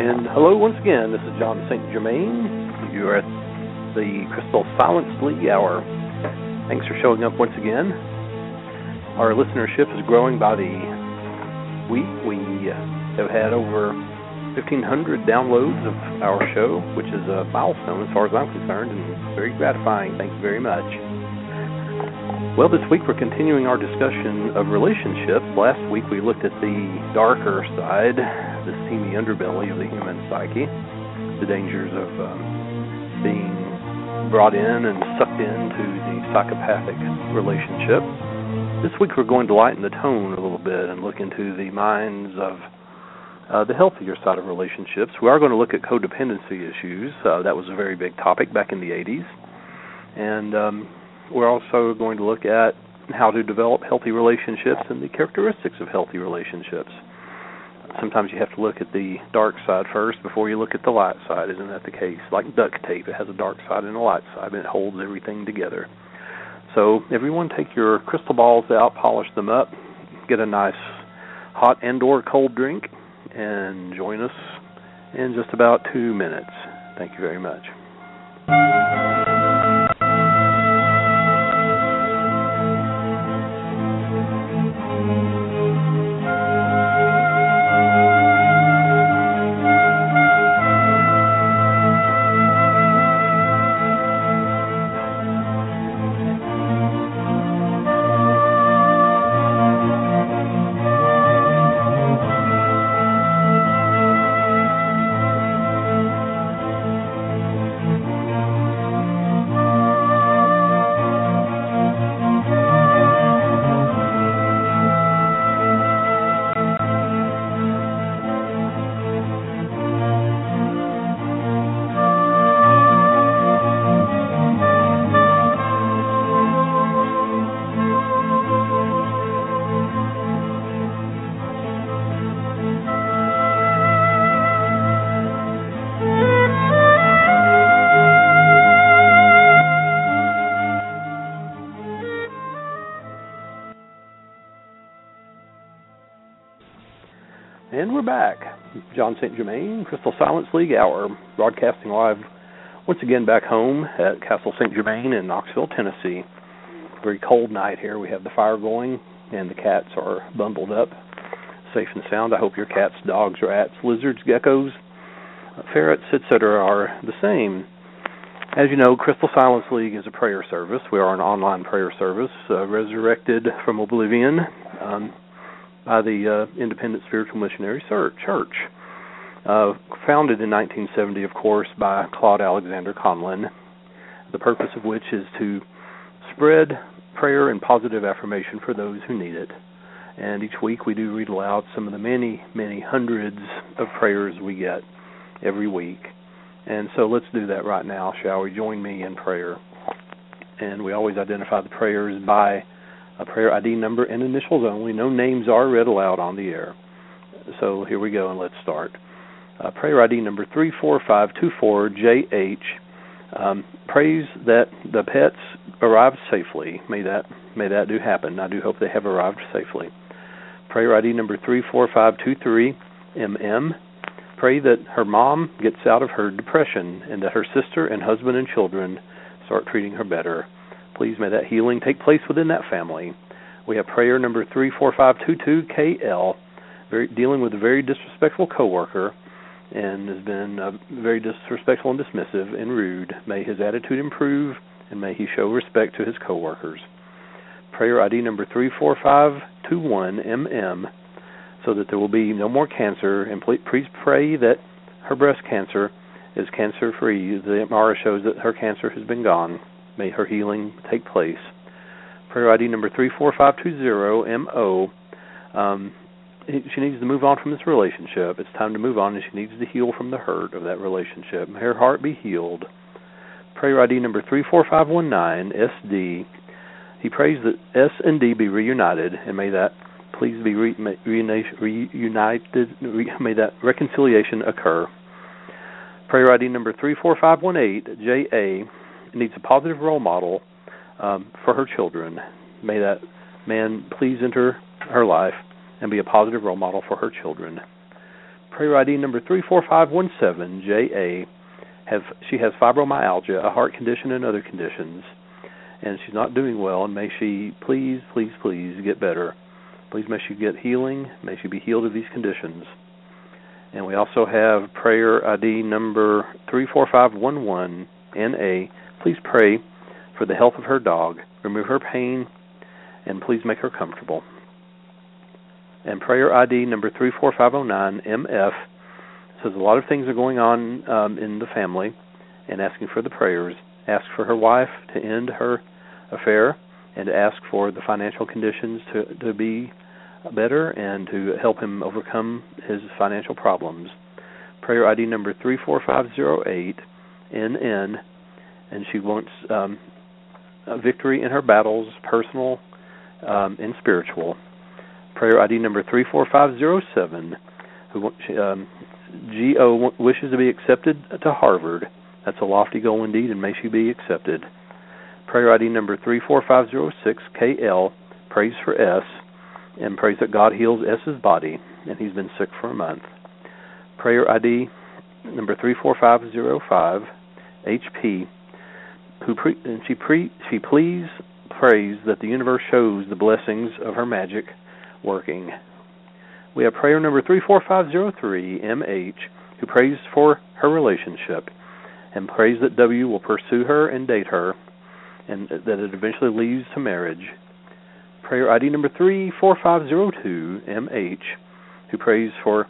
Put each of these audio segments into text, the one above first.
And hello once again, this is John St. Germain. You're at the Crystal Silence League Hour. Thanks for showing up once again. Our listenership is growing by the week. We have had over 1,500 downloads of our show, which is a milestone as far as I'm concerned, and very gratifying. Thank you very much. Well, this week we're continuing our discussion of relationships. Last week we looked at the darker side, the seamy underbelly of the human psyche, the dangers of being brought in and sucked into the psychopathic relationship. This week we're going to lighten the tone a little bit and look into the minds of the healthier side of relationships. We are going to look at codependency issues. That was a very big topic back in the 80s. And we're also going to look at how to develop healthy relationships and the characteristics of healthy relationships. Sometimes you have to look at the dark side first before you look at the light side. Isn't that the case? Like duct tape, it has a dark side and a light side, and it holds everything together. So everyone take your crystal balls out, polish them up, get a nice hot and/or cold drink, and join us in just about 2 minutes. Thank you very much. And we're back. John St. Germain, Crystal Silence League Hour, broadcasting live once again back home at Castle St. Germain in Knoxville, Tennessee. Very cold night here. We have the fire going, and the cats are bundled up, safe and sound. I hope your cats, dogs, rats, lizards, geckos, ferrets, etc. are the same. As you know, Crystal Silence League is a prayer service. We are an online prayer service, resurrected from oblivion, by the Independent Spiritual Missionary Church, founded in 1970, of course, by Claude Alexander Conlin, the purpose of which is to spread prayer and positive affirmation for those who need it. And each week we do read aloud some of the many, many hundreds of prayers we get every week. And so let's do that right now, shall we? Join me in prayer. And we always identify the prayers by a prayer ID number and initials only. No names are read aloud on the air. So here we go, and let's start. Prayer ID number 34524JH prays that the pets arrive safely. May that do happen. I do hope they have arrived safely. Prayer ID number 34523MM. Pray that her mom gets out of her depression and that her sister and husband and children start treating her better. Please may that healing take place within that family. We have prayer number 34522KL, dealing with a very disrespectful coworker and has been very disrespectful and dismissive and rude. May his attitude improve and may he show respect to his coworkers. Prayer ID number 34521MM, so that there will be no more cancer, and please pray that her breast cancer is cancer-free. The MRI shows that her cancer has been gone. May her healing take place. Prayer ID number 34520MO. She needs to move on from this relationship. It's time to move on, and she needs to heal from the hurt of that relationship. May her heart be healed. Prayer ID number 34519SD. He prays that S and D be reunited, and may that please be reunited. May that reconciliation occur. Prayer ID number 34518JA. Needs a positive role model for her children. May that man please enter her life and be a positive role model for her children. Prayer ID number 34517, J.A. She has fibromyalgia, a heart condition, and other conditions, and she's not doing well, and may she please, please, please get better. Please may she get healing. May she be healed of these conditions. And we also have prayer ID number 34511, N.A. Please pray for the health of her dog, remove her pain, and please make her comfortable. And prayer ID number 34509, M.F. says a lot of things are going on in the family, and asking for the prayers. Ask for her wife to end her affair, and ask for the financial conditions to be better and to help him overcome his financial problems. Prayer ID number 34508, NN, and she wants a victory in her battles, personal and spiritual. Prayer ID number 34507, G.O. wishes to be accepted to Harvard. That's a lofty goal indeed, and may she be accepted. Prayer ID number 34506, K.L. prays for S, and prays that God heals S.'s body, and he's been sick for a month. Prayer ID number 34505, H.P., she please prays that the universe shows the blessings of her magic working. We have prayer number 34503, M.H., who prays for her relationship and prays that W will pursue her and date her, and that it eventually leads to marriage. Prayer ID number 34502, M.H., who prays for,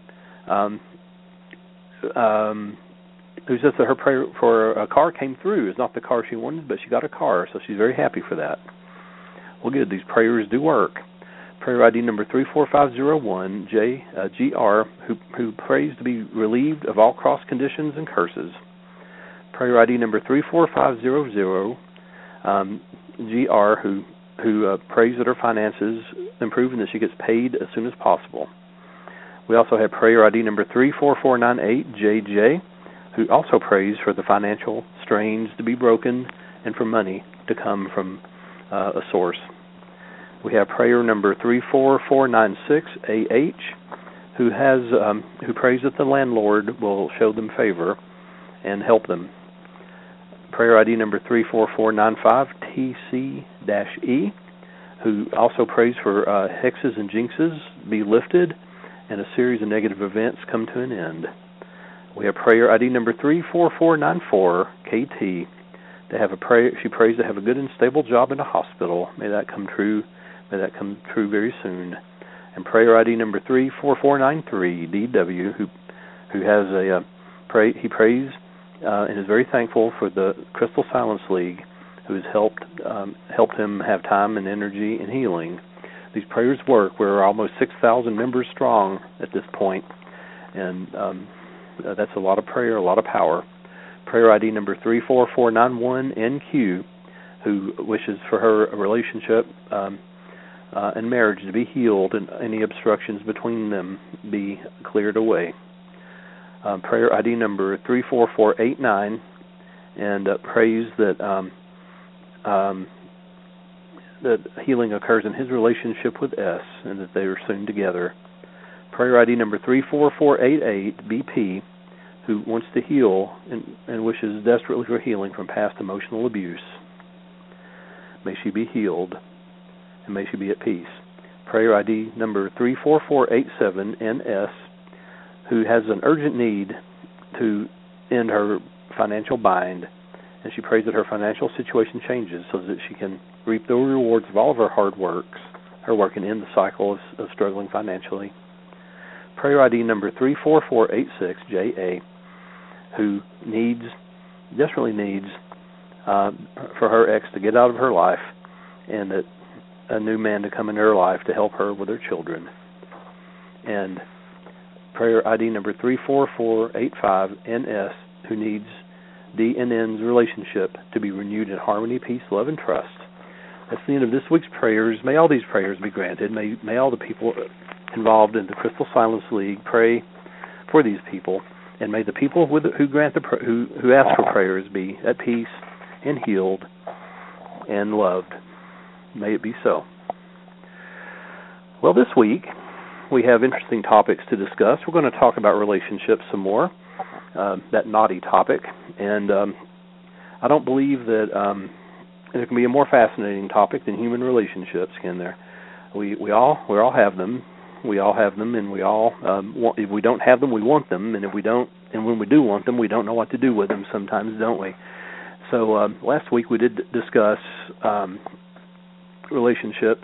who says that her prayer for a car came through. It's not the car she wanted, but she got a car, so she's very happy for that. Well, good. These prayers do work. Prayer ID number 34501, G.R., who prays to be relieved of all cross conditions and curses. Prayer ID number 34500, G.R., who prays that her finances improve and that she gets paid as soon as possible. We also have prayer ID number 34498, J.J., who also prays for the financial strains to be broken and for money to come from a source. We have prayer number 34496, A.H., who prays that the landlord will show them favor and help them. Prayer ID number 34495, T.C.-E., who also prays for hexes and jinxes be lifted and a series of negative events come to an end. We have prayer ID number 34494, K.T., to have a prayer. She prays to have a good and stable job in a hospital. May that come true. May that come true very soon. And prayer ID number 34493, D.W., who has he prays and is very thankful for the Crystal Silence League, who has helped him have time and energy and healing. These prayers work. We're almost 6,000 members strong at this point, and that's a lot of prayer, a lot of power. Prayer ID number 34491, NQ, who wishes for her relationship and marriage to be healed and any obstructions between them be cleared away. Prayer ID number 34489, and prays that that healing occurs in his relationship with S, and that they are soon together. Prayer ID number 34488, BP, who wants to heal and wishes desperately for healing from past emotional abuse. May she be healed, and may she be at peace. Prayer ID number 34487, NS, who has an urgent need to end her financial bind, and she prays that her financial situation changes so that she can reap the rewards of all of her hard works, her work, and end the cycle of struggling financially. Prayer ID number 34486, JA, who desperately needs for her ex to get out of her life, and that a new man to come into her life to help her with her children. And prayer ID number 34485, NS, who needs D and N's relationship to be renewed in harmony, peace, love, and trust. That's the end of this week's prayers. May all these prayers be granted. May all the people involved in the Crystal Silence League pray for these people, and may the people who grant who ask for prayers be at peace and healed and loved. May it be so. Well, this week we have interesting topics to discuss. We're going to talk about relationships some more, that naughty topic. And I don't believe that there can be a more fascinating topic than human relationships, can there? We all have them. We all have them, and we all want, if we don't have them, we want them, and if we don't, and when we do want them, we don't know what to do with them sometimes, don't we? So last week we did discuss relationships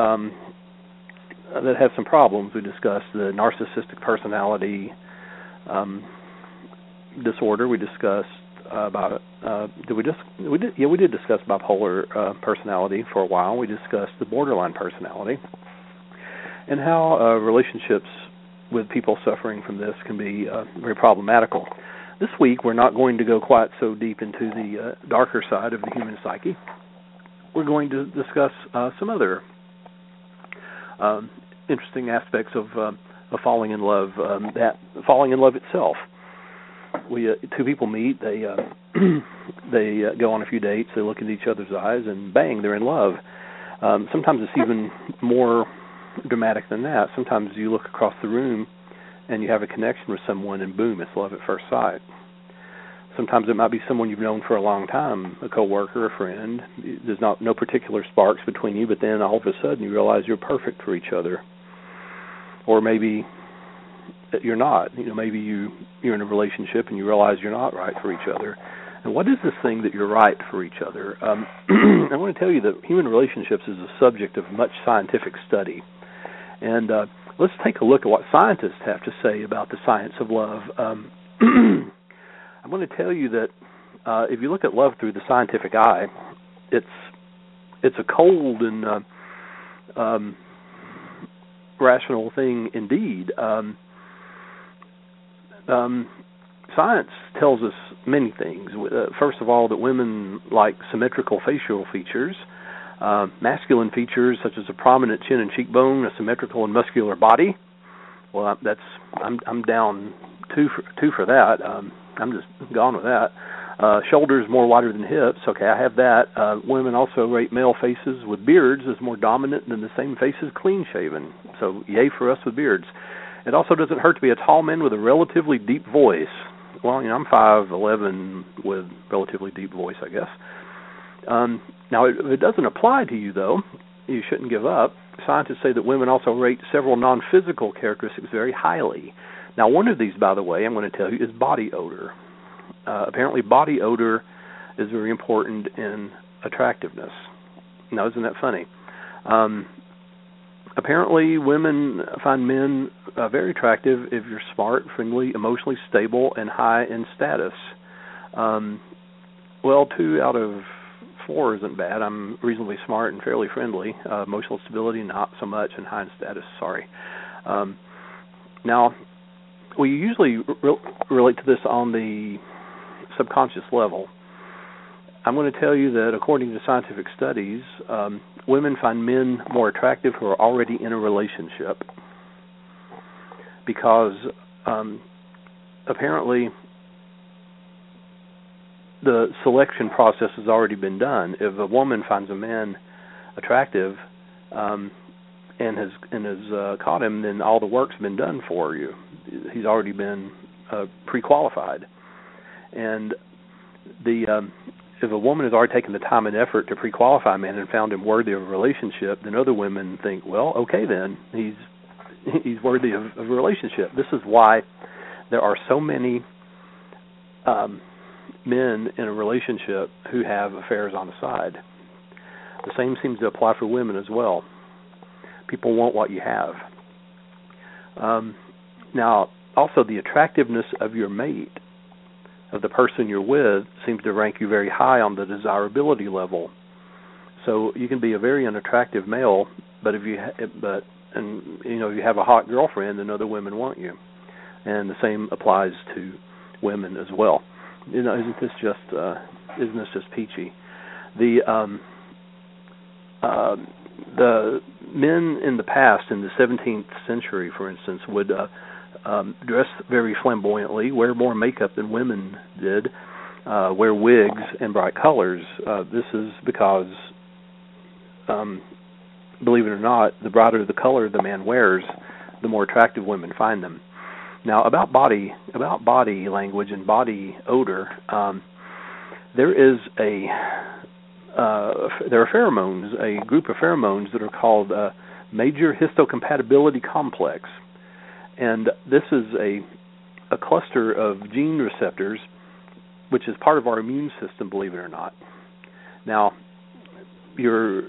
that have some problems. We discussed the narcissistic personality disorder. We discussed about we did discuss bipolar personality for a while. We discussed the borderline personality and how relationships with people suffering from this can be very problematical. This week we're not going to go quite so deep into the darker side of the human psyche. We're going to discuss some other interesting aspects of falling in love, that falling in love itself. Two people meet, they go on a few dates, they look into each other's eyes, and bang, they're in love. Sometimes it's even more dramatic than that. Sometimes you look across the room and you have a connection with someone, and boom, it's love at first sight. Sometimes it might be someone you've known for a long time, a coworker, a friend. There's no particular sparks between you, but then all of a sudden you realize you're perfect for each other. Or maybe you're not. Maybe you're in a relationship and you realize you're not right for each other. And what is this thing that you're right for each other? I want to tell you that human relationships is a subject of much scientific study. And let's take a look at what scientists have to say about the science of love. I'm going to tell you that if you look at love through the scientific eye, it's a cold and rational thing indeed. Science tells us many things. First of all, that women like symmetrical facial features, masculine features such as a prominent chin and cheekbone, a symmetrical and muscular body. Well, I'm down two for that. I'm just gone with that. Shoulders more wider than hips. Okay, I have that. Women also rate male faces with beards as more dominant than the same faces clean shaven. So yay for us with beards. It also doesn't hurt to be a tall man with a relatively deep voice. Well, I'm 5'11" with relatively deep voice, I guess. Now, if it doesn't apply to you, though, you shouldn't give up. Scientists say that women also rate several non-physical characteristics very highly. Now, one of these, by the way, I'm going to tell you, is body odor. Apparently, body odor is very important in attractiveness. Now, isn't that funny? Apparently, women find men very attractive if you're smart, friendly, emotionally stable, and high in status. Well, 2 out of 4 isn't bad. I'm reasonably smart and fairly friendly. Emotional stability, not so much, and high in status, sorry. Now, we usually relate to this on the subconscious level. I'm going to tell you that according to scientific studies, women find men more attractive who are already in a relationship because apparently the selection process has already been done. If a woman finds a man attractive and has caught him, then all the work's been done for you. He's already been pre-qualified. And if a woman has already taken the time and effort to pre-qualify a man and found him worthy of a relationship, then other women think, well, okay, then he's worthy of a relationship. This is why there are so many men in a relationship who have affairs on the side. The same seems to apply for women as well. People want what you have. Now, also the attractiveness of your mate, of the person you're with, seems to rank you very high on the desirability level. So you can be a very unattractive male, but if you have a hot girlfriend, then other women want you, and the same applies to women as well. Isn't this just peachy? The men in the past, in the 17th century, for instance, would dress very flamboyantly, wear more makeup than women did, wear wigs and bright colors. This is because, believe it or not, the brighter the color the man wears, the more attractive women find them. Now, about body language and body odor, there are pheromones, a group of pheromones that are called major histocompatibility complex, and this is a cluster of gene receptors, which is part of our immune system, believe it or not. Now, your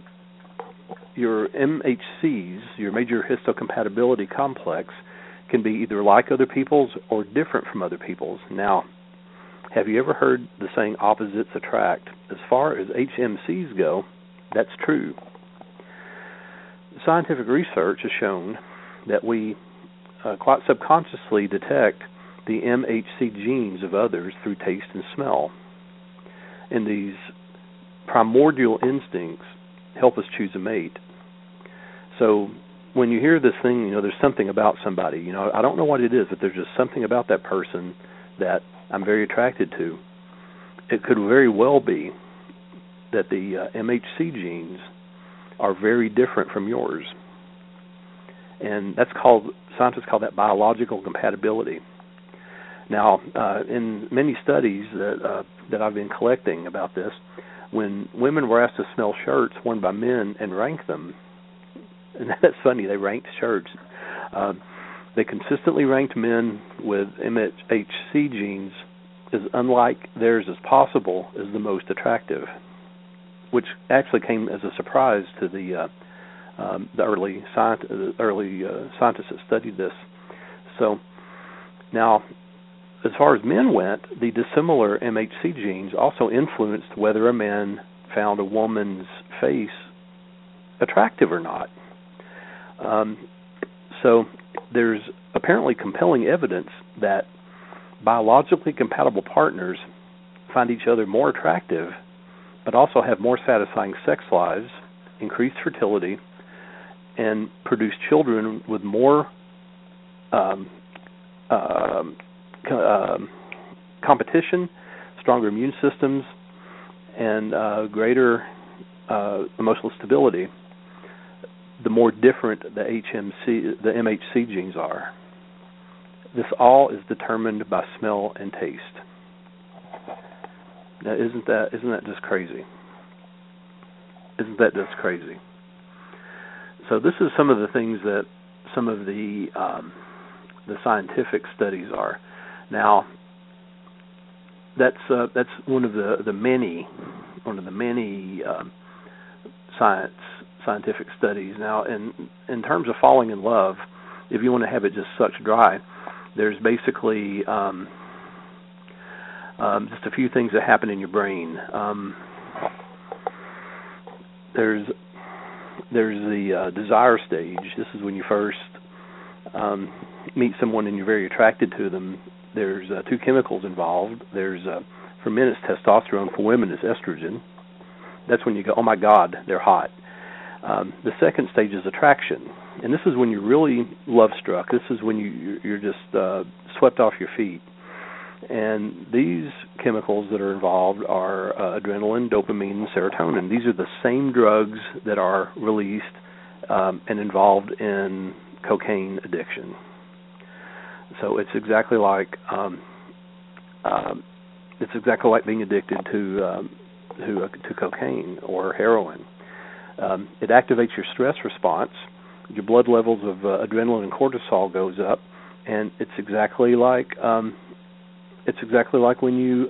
MHCs, your major histocompatibility complex, can be either like other people's or different from other people's. Now, have you ever heard the saying opposites attract? As far as HMCs go, that's true. Scientific research has shown that we quite subconsciously detect the MHC genes of others through taste and smell. And these primordial instincts help us choose a mate. So when you hear this thing, there's something about somebody, I don't know what it is, but there's just something about that person that I'm very attracted to. It could very well be that the MHC genes are very different from yours. And scientists call that biological compatibility. Now, in many studies that I've been collecting about this, when women were asked to smell shirts worn by men and rank them, and that's funny, they ranked shirts. They consistently ranked men with MHC genes as unlike theirs as possible as the most attractive, which actually came as a surprise to the early scientists that studied this. So now, as far as men went, the dissimilar MHC genes also influenced whether a man found a woman's face attractive or not. So there's apparently compelling evidence that biologically compatible partners find each other more attractive, but also have more satisfying sex lives, increased fertility, and produce children with more competition, stronger immune systems, and greater emotional stability, the more different the MHC genes are. This all is determined by smell and taste. Now, isn't that just crazy? Isn't that just crazy? So this is some of the things that some of the scientific studies are. Now, that's one of the many scientific studies. Now, in terms of falling in love, if you want to have it just sucked dry, there's basically just a few things that happen in your brain. There's the desire stage. This is when you first meet someone and you're very attracted to them. There's two chemicals involved. There's for men it's testosterone, for women it's estrogen. That's when you go, oh my God, they're hot. The second stage is attraction, and this is when you're really love-struck. This is when you're just swept off your feet. And these chemicals that are involved are adrenaline, dopamine, and serotonin. These are the same drugs that are released and involved in cocaine addiction. So it's exactly like being addicted to cocaine or heroin. It activates your stress response. Your blood levels of adrenaline and cortisol goes up, and it's exactly like when you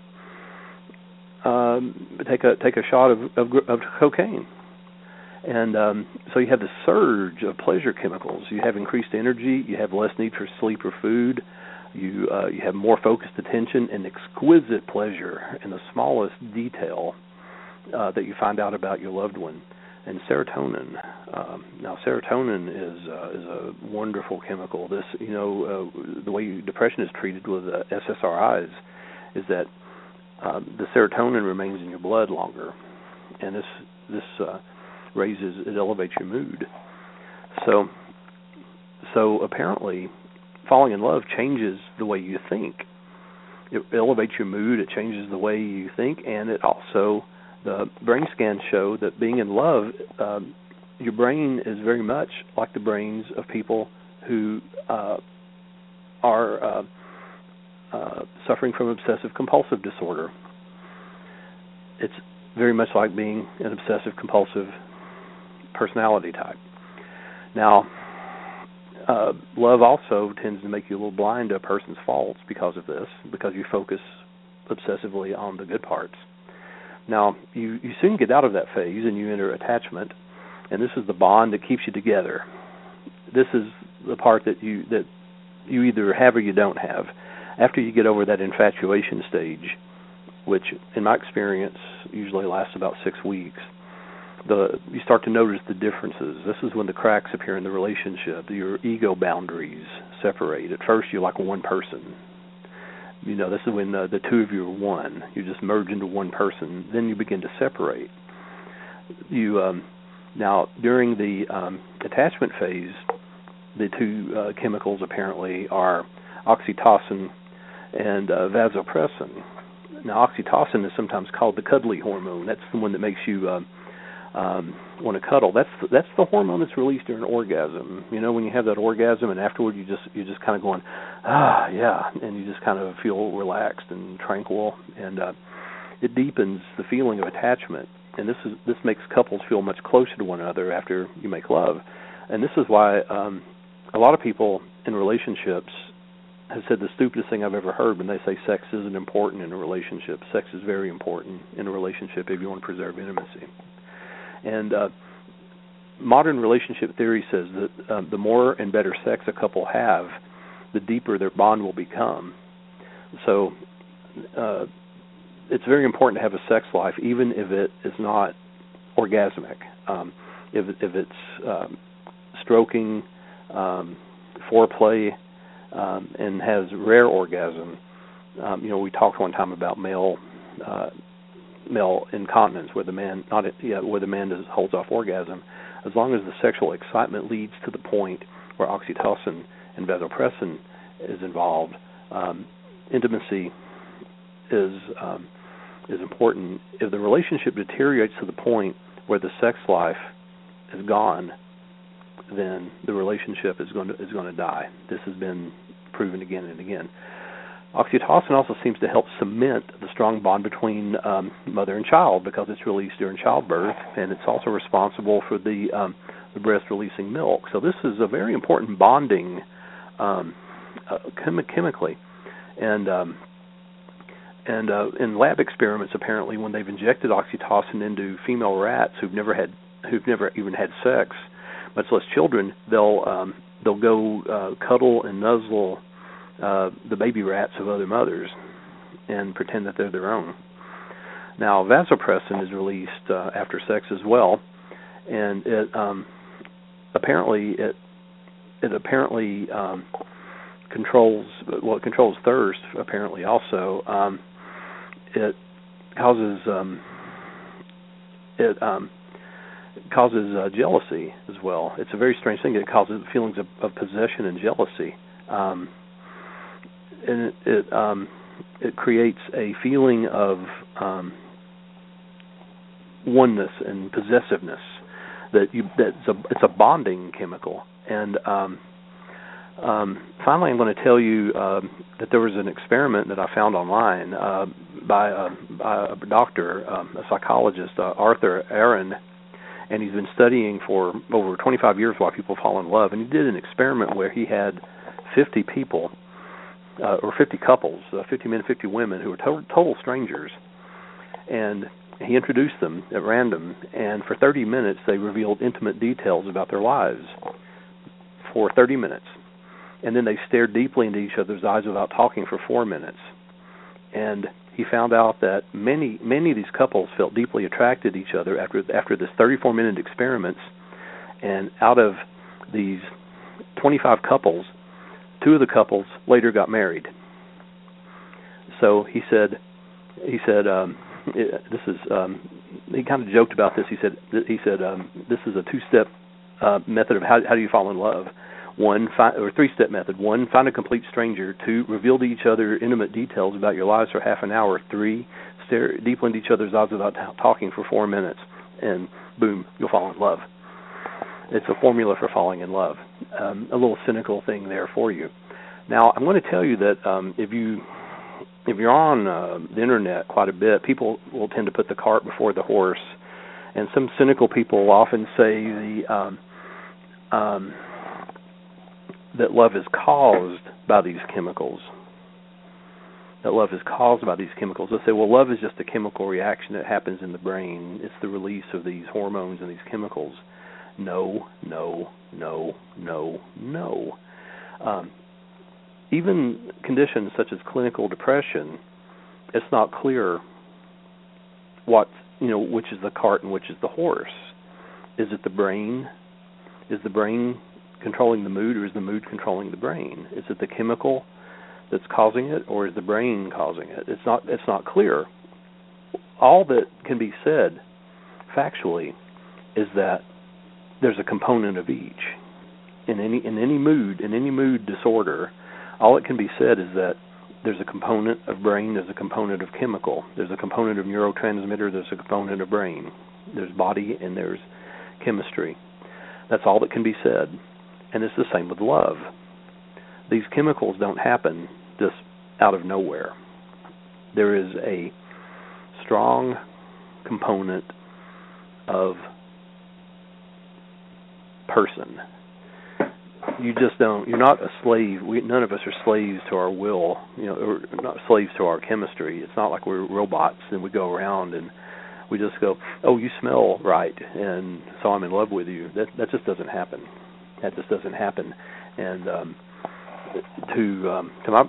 take a shot of cocaine. And so you have this surge of pleasure chemicals. You have increased energy. You have less need for sleep or food. You have more focused attention and exquisite pleasure in the smallest detail that you find out about your loved one. And serotonin. Now, serotonin is a wonderful chemical. This, the way depression is treated with SSRIs is that the serotonin remains in your blood longer, and this it elevates your mood. So apparently, falling in love changes the way you think. It elevates your mood. It changes the way you think, and it also, the brain scans show that being in love your brain is very much like the brains of people who are suffering from obsessive-compulsive disorder. It's very much like being an obsessive-compulsive personality type. Now, love also tends to make you a little blind to a person's faults because of this, because you focus obsessively on the good parts. Now, you soon get out of that phase and you enter attachment, and this is the bond that keeps you together. This is the part that you either have or you don't have. After you get over that infatuation stage, which in my experience usually lasts about 6 weeks, you start to notice the differences. This is when the cracks appear in the relationship. Your ego boundaries separate. At first, you're like one person. You know, this is when the two of you are one. You just merge into one person. Then you begin to separate. Now, during the attachment phase, the two chemicals apparently are oxytocin and vasopressin. Now, oxytocin is sometimes called the cuddly hormone. That's the one that makes you want to cuddle. That's the hormone that's released during orgasm. You know, when you have that orgasm and afterward you're just kind of going, yeah, and you just kind of feel relaxed and tranquil, and it deepens the feeling of attachment. And this makes couples feel much closer to one another after you make love. And this is why a lot of people in relationships have said the stupidest thing I've ever heard when they say sex isn't important in a relationship. Sex is very important in a relationship if you want to preserve intimacy. And modern relationship theory says that the more and better sex a couple have, the deeper their bond will become. So it's very important to have a sex life, even if it is not orgasmic. If it's stroking, foreplay, and has rare orgasm. We talked one time about male incontinence, where the man holds off orgasm. As long as the sexual excitement leads to the point where oxytocin and vasopressin is involved, intimacy is important. If the relationship deteriorates to the point where the sex life is gone, then the relationship is going to die. This has been proven again and again. Oxytocin also seems to help cement the strong bond between mother and child because it's released during childbirth, and it's also responsible for the breast releasing milk. So this is a very important bonding chemically, and in lab experiments, apparently, when they've injected oxytocin into female rats who've never even had sex, much less children, they'll go cuddle and nuzzle the baby rats of other mothers and pretend that they're their own. Now, vasopressin is released after sex as well, and it apparently controls thirst. Apparently, also it causes jealousy as well. It's a very strange thing. It causes feelings of possession and jealousy, and it creates a feeling of oneness and possessiveness. It's a bonding chemical. And finally, I'm going to tell you that there was an experiment that I found online by a doctor, a psychologist, Arthur Aron, and he's been studying for over 25 years why people fall in love. And he did an experiment where he had 50 people, or 50 couples, 50 men, 50 women, who were total strangers. And he introduced them at random, and for 30 minutes they revealed intimate details about their lives for 30 minutes. And then they stared deeply into each other's eyes without talking for 4 minutes. And he found out that many of these couples felt deeply attracted to each other after this 34-minute experiments. And out of these 25 couples, 2 of the couples later got married. So he said, he kind of joked about this. He said this is a 2-step method of how do you fall in love. 3-step method. 1, find a complete stranger. 2, reveal to each other intimate details about your lives for half an hour. 3, stare deeply into each other's eyes without talking for 4 minutes, and boom, you'll fall in love. It's a formula for falling in love. A little cynical thing there for you. Now, I'm going to tell you that if you're on the internet quite a bit, people will tend to put the cart before the horse, and some cynical people often say that love is caused by these chemicals. That love is caused by these chemicals. They'll say, well, love is just a chemical reaction that happens in the brain. It's the release of these hormones and these chemicals. No. Even conditions such as clinical depression, it's not clear which is the cart and which is the horse. Is it the brain? Is the brain controlling the mood, or is the mood controlling the brain? Is it the chemical that's causing it, or is the brain causing it? It's not clear. All that can be said factually is that there's a component of each. In any mood disorder, all it can be said is that there's a component of brain, there's a component of chemical, there's a component of neurotransmitter, there's a component of brain. There's body and there's chemistry. That's all that can be said. And it's the same with love. These chemicals don't happen just out of nowhere. There is a strong component of person. You're not a slave. None of us are slaves to our will, or not slaves to our chemistry. It's not like we're robots and we go around and we just go, oh, you smell right, and so I'm in love with you. That just doesn't happen. That just doesn't happen. And to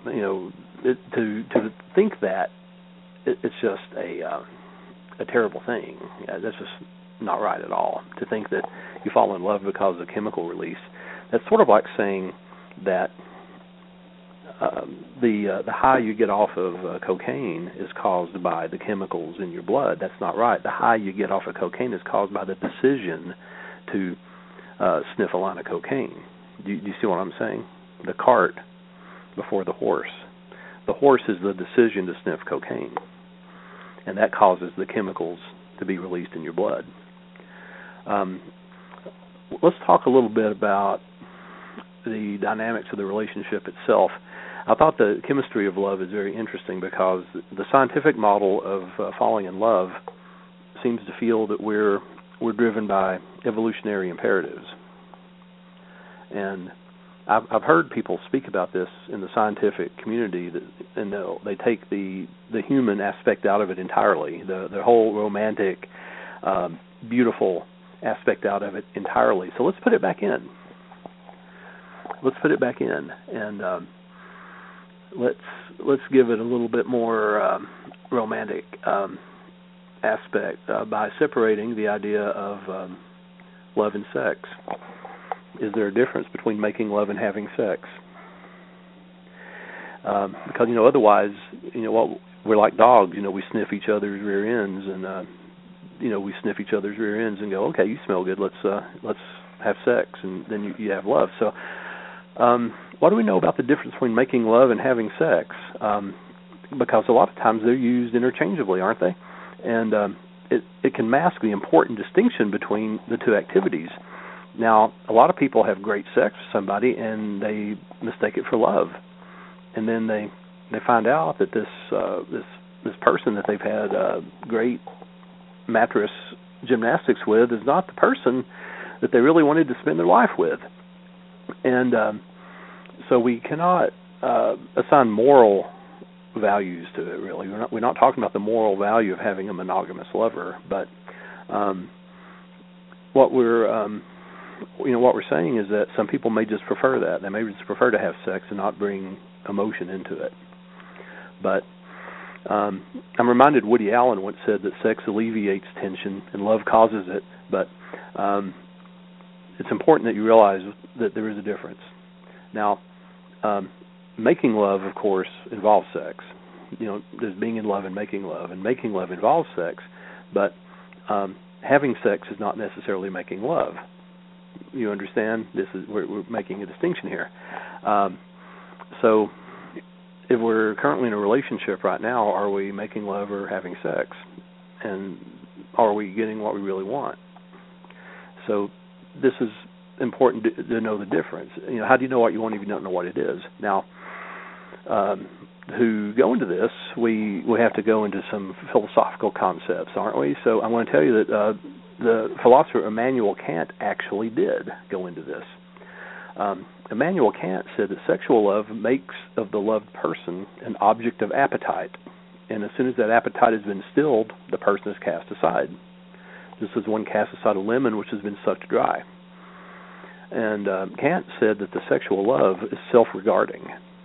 think that it's just a terrible thing. That's just not right at all. To think that you fall in love because of chemical release. That's sort of like saying that the high you get off of cocaine is caused by the chemicals in your blood. That's not right. The high you get off of cocaine is caused by the decision to sniff a line of cocaine. Do you see what I'm saying? The cart before the horse. The horse is the decision to sniff cocaine, and that causes the chemicals to be released in your blood. Let's talk a little bit about the dynamics of the relationship itself. I thought the chemistry of love is very interesting because the scientific model of falling in love seems to feel that we're driven by evolutionary imperatives. And I've heard people speak about this in the scientific community, and they take the human aspect out of it entirely, the whole romantic, beautiful aspect out of it entirely. So let's put it back in. And let's give it a little bit more romantic aspect by separating the idea of love and sex. Is there a difference between making love and having sex? Because otherwise, we're like dogs. We sniff each other's rear ends, and we sniff each other's rear ends and go, okay, you smell good. Let's have sex, and then you have love. So, what do we know about the difference between making love and having sex? Because a lot of times they're used interchangeably, aren't they? And it can mask the important distinction between the two activities. Now, a lot of people have great sex with somebody and they mistake it for love, and then they find out that this person that they've had great mattress gymnastics with is not the person that they really wanted to spend their life with. And so we cannot assign moral values to it, really. We're not talking about the moral value of having a monogamous lover, but what we're saying is that some people may just prefer that. They may just prefer to have sex and not bring emotion into it. But I'm reminded Woody Allen once said that sex alleviates tension and love causes it, but it's important that you realize that there is a difference. Now, making love, of course, involves sex. There's being in love and making love involves sex, but having sex is not necessarily making love. You understand? We're making a distinction here. So, if we're currently in a relationship right now, are we making love or having sex? And are we getting what we really want? So this is important to know the difference. How do you know what you want if you don't know what it is? Now, to go into this, we have to go into some philosophical concepts, aren't we? So I want to tell you that the philosopher Immanuel Kant actually did go into this. Immanuel Kant said that sexual love makes of the loved person an object of appetite, and as soon as that appetite has been stilled, the person is cast aside. Just as one casts aside a lemon which has been sucked dry. And Kant said that the sexual love is self-regarding.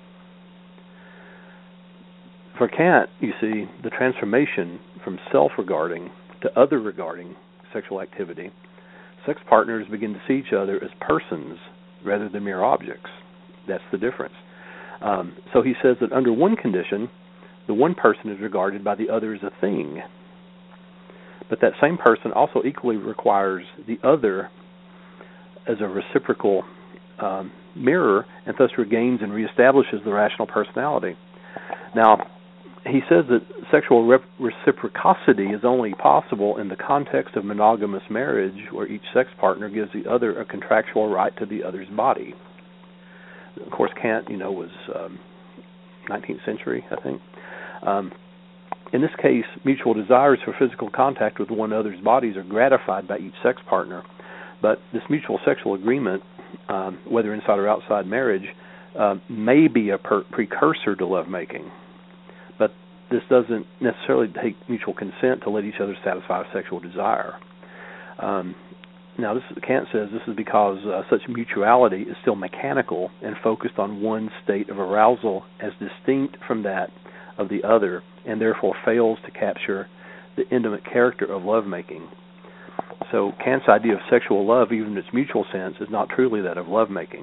For Kant, you see, the transformation from self-regarding to other-regarding sexual activity, sex partners begin to see each other as persons rather than mere objects. That's the difference. So he says that under one condition, the one person is regarded by the other as a thing. But that same person also equally requires the other as a reciprocal mirror, and thus regains and reestablishes the rational personality. Now, he says that sexual reciprocity is only possible in the context of monogamous marriage, where each sex partner gives the other a contractual right to the other's body. Of course, Kant, was 19th century, I think. In this case, mutual desires for physical contact with one another's bodies are gratified by each sex partner, but this mutual sexual agreement, whether inside or outside marriage, may be a precursor to lovemaking. But this doesn't necessarily take mutual consent to let each other satisfy a sexual desire. Now, Kant says this is because such mutuality is still mechanical and focused on one state of arousal as distinct from that of the other, and therefore fails to capture the intimate character of lovemaking. So Kant's idea of sexual love, even in its mutual sense, is not truly that of lovemaking.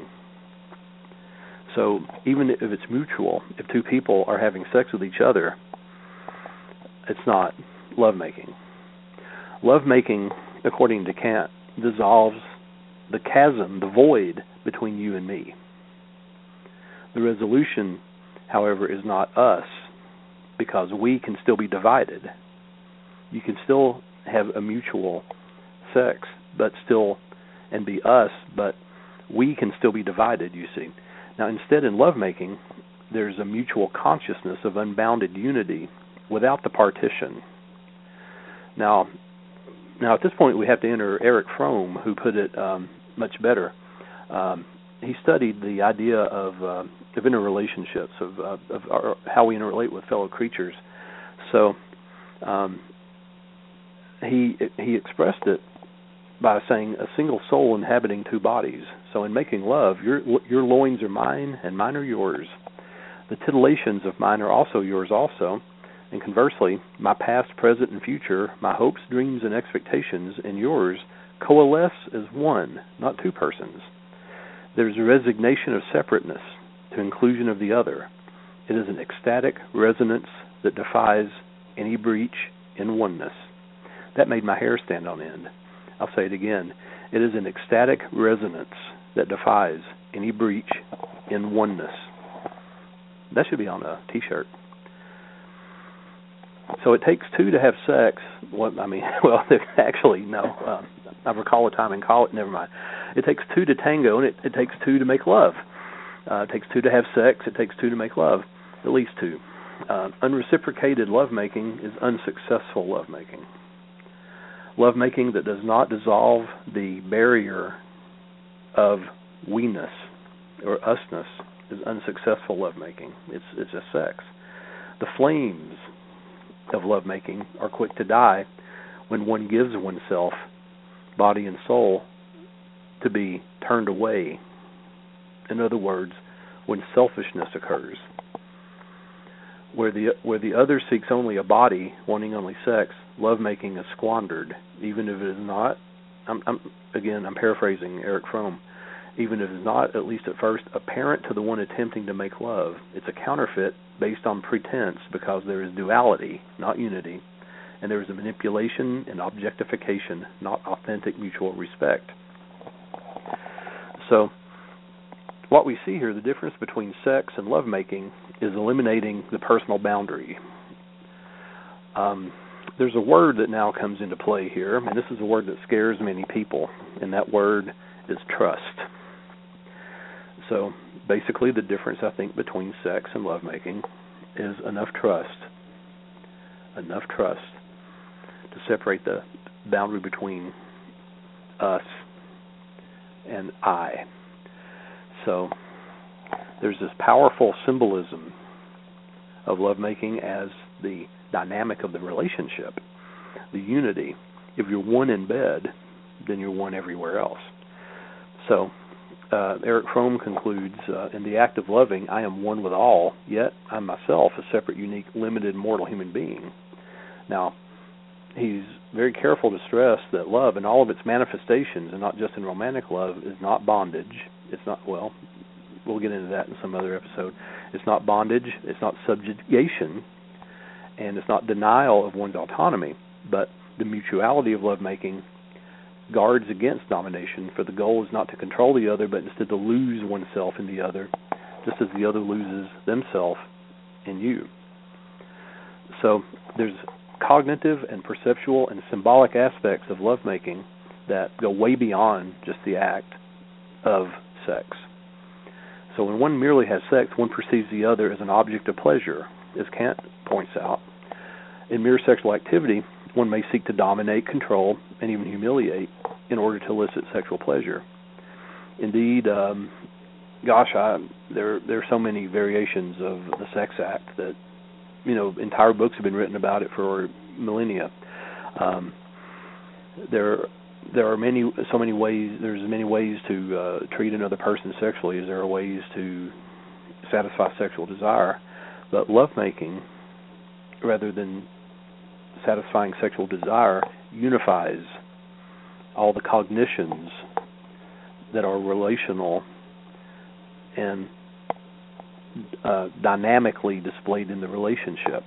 So even if it's mutual, if two people are having sex with each other, it's not lovemaking. Lovemaking, according to Kant, dissolves the chasm, the void between you and me. The resolution, however, is not us, because we can still be divided. You can still have a mutual sex, but still, and be us, but we can still be divided, you see. Now, instead, in lovemaking, there's a mutual consciousness of unbounded unity without the partition. Now at this point, we have to enter Erich Fromm, who put it much better. He studied the idea of interrelationships, of how we interrelate with fellow creatures. So he expressed it by saying a single soul inhabiting two bodies. So in making love, your loins are mine and mine are yours. The titillations of mine are also yours also. And conversely, my past, present, and future, my hopes, dreams, and expectations, and yours coalesce as one, not two persons. There's a resignation of separateness to inclusion of the other. It is an ecstatic resonance that defies any breach in oneness. That made my hair stand on end. I'll say it again. It is an ecstatic resonance that defies any breach in oneness. That should be on a T-shirt. So it takes two to have sex. Actually, no. I recall a time in college. Never mind. It takes two to tango, and it takes two to make love. It takes two to have sex. It takes two to make love. At least two. Unreciprocated lovemaking is unsuccessful lovemaking. Lovemaking that does not dissolve the barrier of we-ness or us-ness is unsuccessful lovemaking. It's just sex. The flames of lovemaking are quick to die when one gives oneself, body and soul, to be turned away. In other words, when selfishness occurs. Where the other seeks only a body, wanting only sex, lovemaking is squandered, even if it is not. I'm paraphrasing Erich Fromm. Even if it is not, at least at first, apparent to the one attempting to make love. It's a counterfeit based on pretense, because there is duality, not unity, and there is a manipulation and objectification, not authentic mutual respect. So, what we see here, the difference between sex and lovemaking, is eliminating the personal boundary. There's a word that now comes into play here, and this is a word that scares many people, and that word is trust. So basically the difference, I think, between sex and lovemaking is enough trust to separate the boundary between us and I. So there's this powerful symbolism of lovemaking as the dynamic of the relationship, the unity. If you're one in bed, then you're one everywhere else. So Erich Fromm concludes, in the act of loving, I am one with all, yet I'm myself a separate, unique, limited, mortal human being. Now, he's very careful to stress that love in all of its manifestations, and not just in romantic love, is not bondage. It's not, well, we'll get into that in some other episode. It's not bondage, it's not subjugation, and it's not denial of one's autonomy, but the mutuality of lovemaking guards against domination, for the goal is not to control the other, but instead to lose oneself in the other, just as the other loses themselves in you. So there's cognitive and perceptual and symbolic aspects of lovemaking that go way beyond just the act of sex. So when one merely has sex, one perceives the other as an object of pleasure, as Kant points out. In mere sexual activity, one may seek to dominate, control, and even humiliate in order to elicit sexual pleasure. Indeed, there are so many variations of the sex act that, entire books have been written about it for millennia. There are so many ways. There's as many ways to treat another person sexually as there are ways to satisfy sexual desire. But lovemaking, rather than satisfying sexual desire, unifies all the cognitions that are relational and dynamically displayed in the relationship.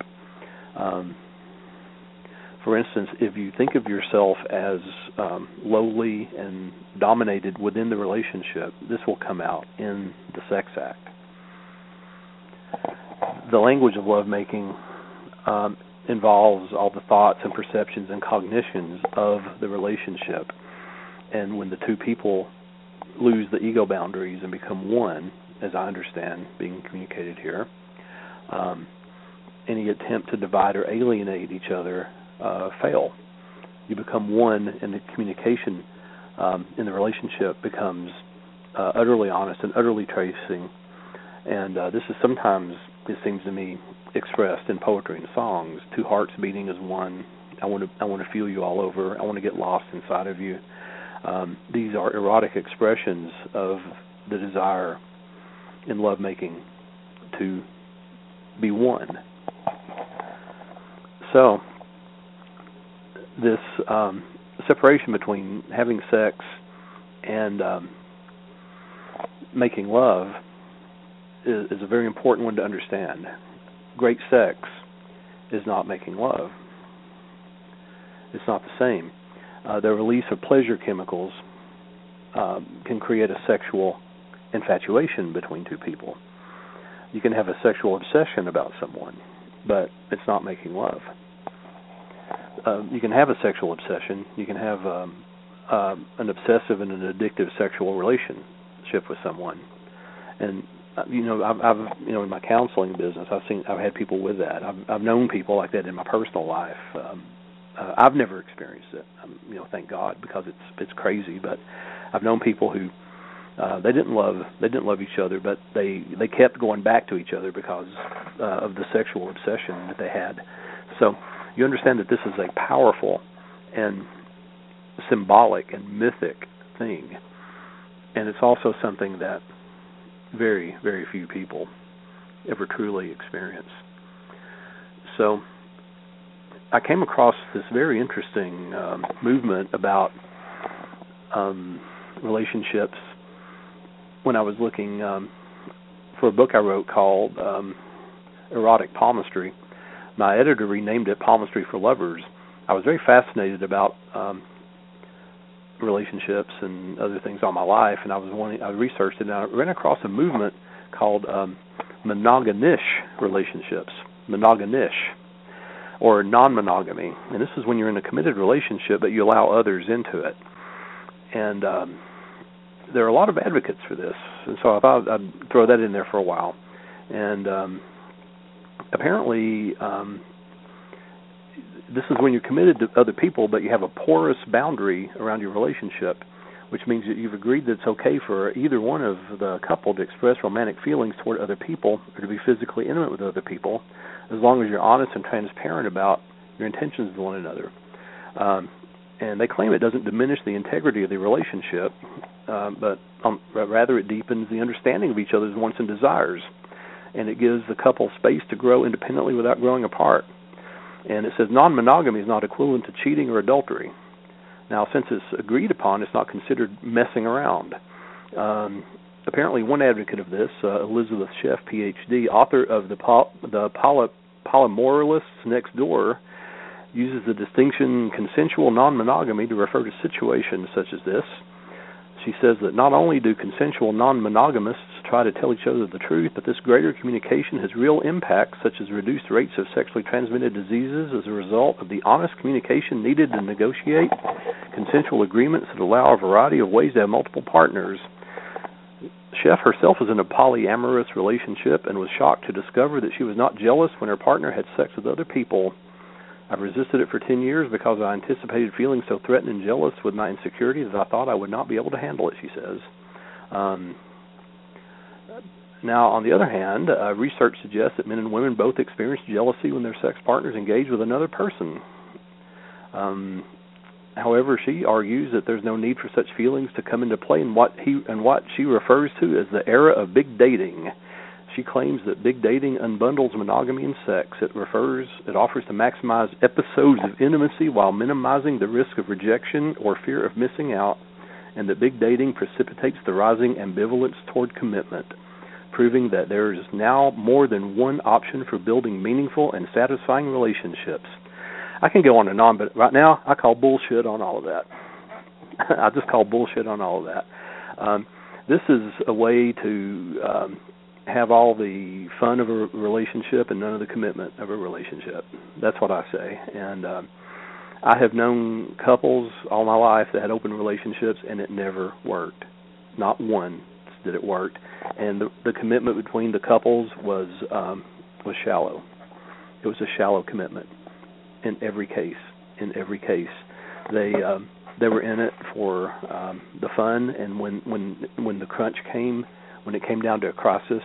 For instance, if you think of yourself as lowly and dominated within the relationship, this will come out in the sex act. The language of lovemaking involves all the thoughts and perceptions and cognitions of the relationship. And when the two people lose the ego boundaries and become one, as I understand being communicated here, any attempt to divide or alienate each other fail. You become one, and the communication in the relationship becomes utterly honest and utterly tracing. And this is sometimes, it seems to me, expressed in poetry and songs. Two hearts beating as one. I want to feel you all over. I want to get lost inside of you. These are erotic expressions of the desire in lovemaking to be one. So this separation between having sex and making love is a very important one to understand. Great sex is not making love. It's not the same. The release of pleasure chemicals can create a sexual infatuation between two people. You can have a sexual obsession about someone, but it's not making love. You can have a sexual obsession. You can have an obsessive and an addictive sexual relationship with someone, and I've in my counseling business, I've had people with that. I've known people like that in my personal life. I've never experienced it, thank God, because it's crazy. But I've known people who they didn't love each other, but they kept going back to each other because of the sexual obsession that they had. So you understand that this is a powerful and symbolic and mythic thing, and it's also something that very, very few people ever truly experience. So I came across this very interesting movement about relationships when I was looking for a book I wrote called Erotic Palmistry. My editor renamed it Palmistry for Lovers. I was very fascinated about relationships and other things all my life, and I researched it, and I ran across a movement called monogamish relationships, monogamish, or non-monogamy. And this is when you're in a committed relationship, but you allow others into it. And there are a lot of advocates for this, and so I thought I'd throw that in there for a while. And apparently, this is when you're committed to other people, but you have a porous boundary around your relationship, which means that you've agreed that it's okay for either one of the couple to express romantic feelings toward other people or to be physically intimate with other people, as long as you're honest and transparent about your intentions with one another. And they claim it doesn't diminish the integrity of the relationship, but rather it deepens the understanding of each other's wants and desires, and it gives the couple space to grow independently without growing apart. And it says non-monogamy is not equivalent to cheating or adultery. Now, since it's agreed upon, it's not considered messing around. Apparently, one advocate of this, Elizabeth Sheff, Ph.D., author of the Polymoralists Next Door, uses the distinction consensual non-monogamy to refer to situations such as this. She says that not only do consensual non-monogamists try to tell each other the truth, but this greater communication has real impacts, such as reduced rates of sexually transmitted diseases as a result of the honest communication needed to negotiate consensual agreements that allow a variety of ways to have multiple partners. Sheff herself was in a polyamorous relationship and was shocked to discover that she was not jealous when her partner had sex with other people. I've resisted it for 10 years because I anticipated feeling so threatened and jealous with my insecurity that I thought I would not be able to handle it, she says. Now, on the other hand, research suggests that men and women both experience jealousy when their sex partners engage with another person. However, she argues that there's no need for such feelings to come into play in what she refers to as the era of big dating. She claims that big dating unbundles monogamy and sex. It offers to maximize episodes of intimacy while minimizing the risk of rejection or fear of missing out, and that big dating precipitates the rising ambivalence toward commitment, proving that there is now more than one option for building meaningful and satisfying relationships. I can go on and on, but right now I call bullshit on all of that. I just call bullshit on all of that. This is a way to have all the fun of a relationship and none of the commitment of a relationship. That's what I say. And I have known couples all my life that had open relationships, and it never worked. Not once did it work. And the commitment between the couples was shallow. It was a shallow commitment in every case. In every case, they were in it for the fun, and when the crunch came, when it came down to a crisis,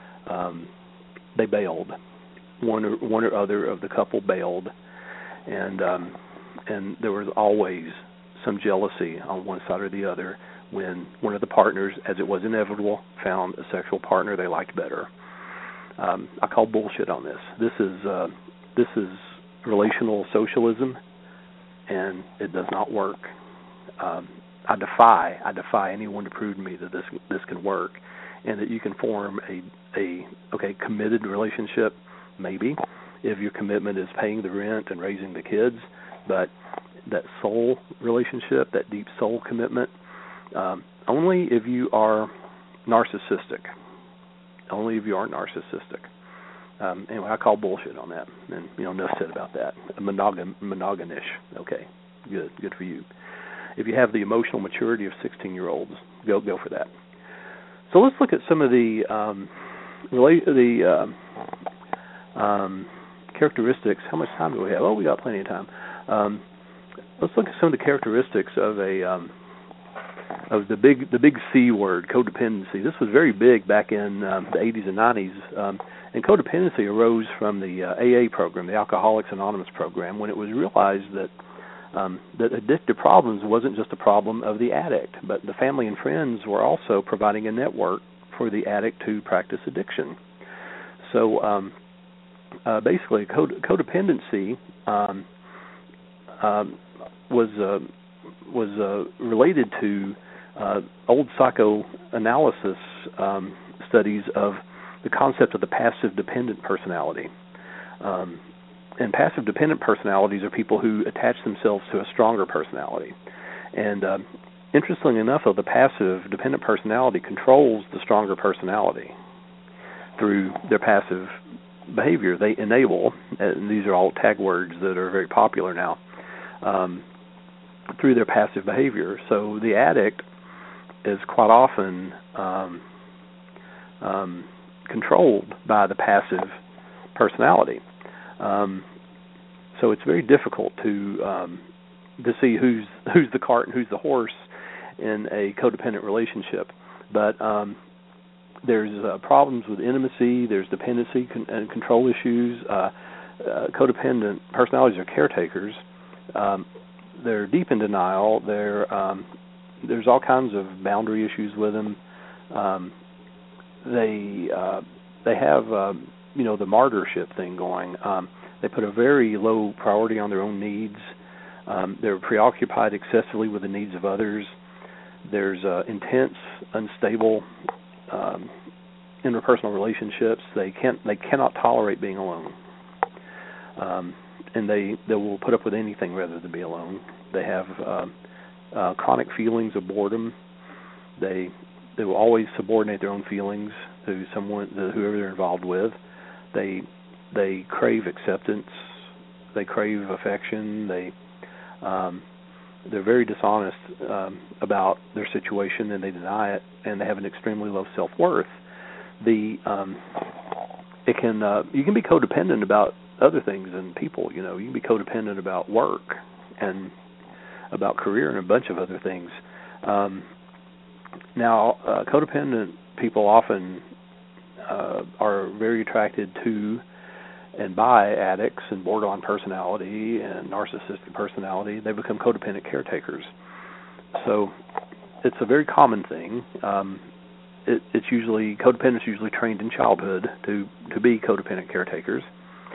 they bailed. One or other of the couple bailed, and there was always some jealousy on one side or the other when one of the partners, as it was inevitable, found a sexual partner they liked better. I call bullshit on this. This is relational socialism, and it does not work. I defy anyone to prove to me that this can work, and that you can form a committed relationship, maybe, if your commitment is paying the rent and raising the kids, but that soul relationship, that deep soul commitment, only if you are narcissistic. Only if you are narcissistic. Anyway, I call bullshit on that, and enough said about that. Monogamish. Okay, good for you. If you have the emotional maturity of 16-year-olds, go for that. So let's look at some of the characteristics. How much time do we have? Oh, we got plenty of time. Let's look at some of the characteristics of the big C word, codependency. This was very big back in the 80s and 90s, and codependency arose from the AA program, the Alcoholics Anonymous program, when it was realized that addictive problems wasn't just a problem of the addict, but the family and friends were also providing a network for the addict to practice addiction. So basically, codependency was related to old psychoanalysis studies of the concept of the passive dependent personality. And passive dependent personalities are people who attach themselves to a stronger personality. And interestingly enough, though, the passive dependent personality controls the stronger personality through their passive behavior. They enable, and these are all tag words that are very popular now, through their passive behavior. So the addict is quite often controlled by the passive personality. So it's very difficult to see who's the cart and who's the horse in a codependent relationship. But there's problems with intimacy. There's dependency and control issues. Codependent personalities are caretakers. They're deep in denial. There's all kinds of boundary issues with them. They have the martyrship thing going. They put a very low priority on their own needs. They're preoccupied excessively with the needs of others. There's intense, unstable interpersonal relationships. They cannot tolerate being alone, and they will put up with anything rather than be alone. They have chronic feelings of boredom. They will always subordinate their own feelings to whoever they're involved with. They crave acceptance. They crave affection. They're very dishonest about their situation, and they deny it. And they have an extremely low self-worth. You can be codependent about other things and people. You can be codependent about work and about career and a bunch of other things. Now, codependent people often are very attracted to and by addicts and borderline personality and narcissistic personality. They become codependent caretakers. So it's a very common thing. Codependents usually trained in childhood to be codependent caretakers.